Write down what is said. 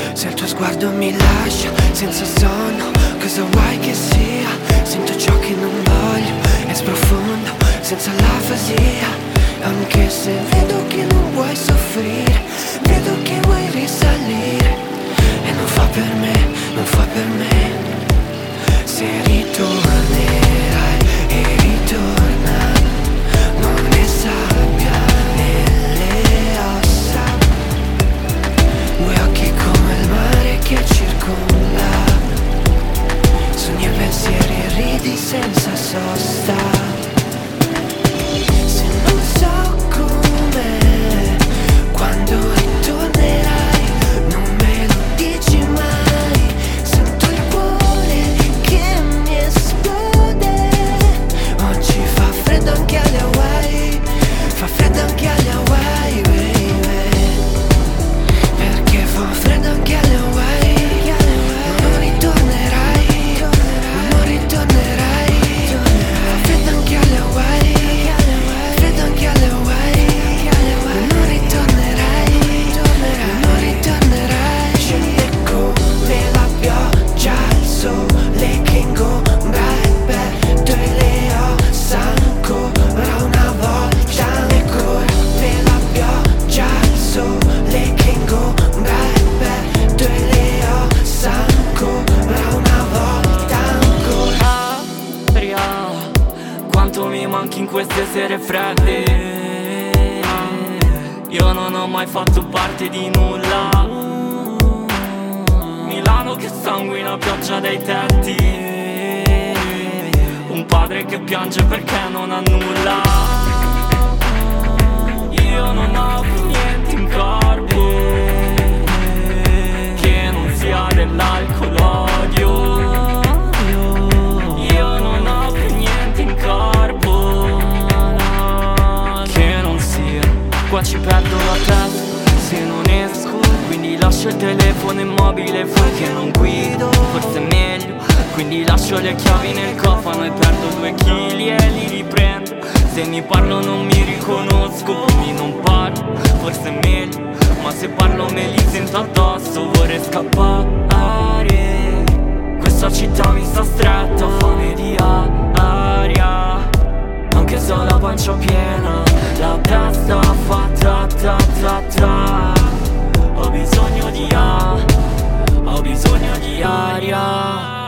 Se il tuo sguardo mi lascia senza sonno, cosa vuoi che sia? Sento ciò che non voglio e sprofondo senza l'afasia. Anche se vedo che non vuoi soffrire, vedo che vuoi risalire, e non fa per me, non fa per me. Se ritornerai e ritorna, non ne sabbia nelle ossa, due occhi come il mare che circonda, sogni e pensieri e ridi senza sosta. Se non so com'è, quando ritornerai, non me lo dici mai. Sento il cuore che mi esplode. Oggi fa freddo anche alle Hawaii, fa freddo anche alle Hawaii, baby. Perché fa freddo anche alle Hawaii. Non ritornerai, non ritornerai. Fa freddo anche alle Hawaii, freddo anche alle Hawaii. Non ritornerai, non ritornerai. Scende come la pioggia, il sole che ingombra il petto e le ossa ancora una volta. Le corre la pioggia, il sole che ingombra il petto e le ossa ancora una volta ancora. Aria, quanto mi manchi in queste sere fredde. Io non ho mai fatto parte di nulla. Milano che sanguina, pioggia dai tetti. Un padre che piange perché non ha nulla. Io non ho più niente in corpo che non sia dell'alcol, odio. Io non ho più niente in corpo che non sia. Qua ci perdo la testa se non esco, quindi lascio il telefono immobile, fai che non guido, forse è meglio. Quindi lascio le chiavi nel cofano e perdo 2 chili e li riprendo. Se mi parlo non mi riconosco, quindi non parlo, forse è meglio. Ma se parlo me li sento addosso, vorrei scappare. Questa città mi sta stretta, ho fame di aria. Anche se ho la pancia piena, la testa fa tra tra tra tra. Ho bisogno di aria.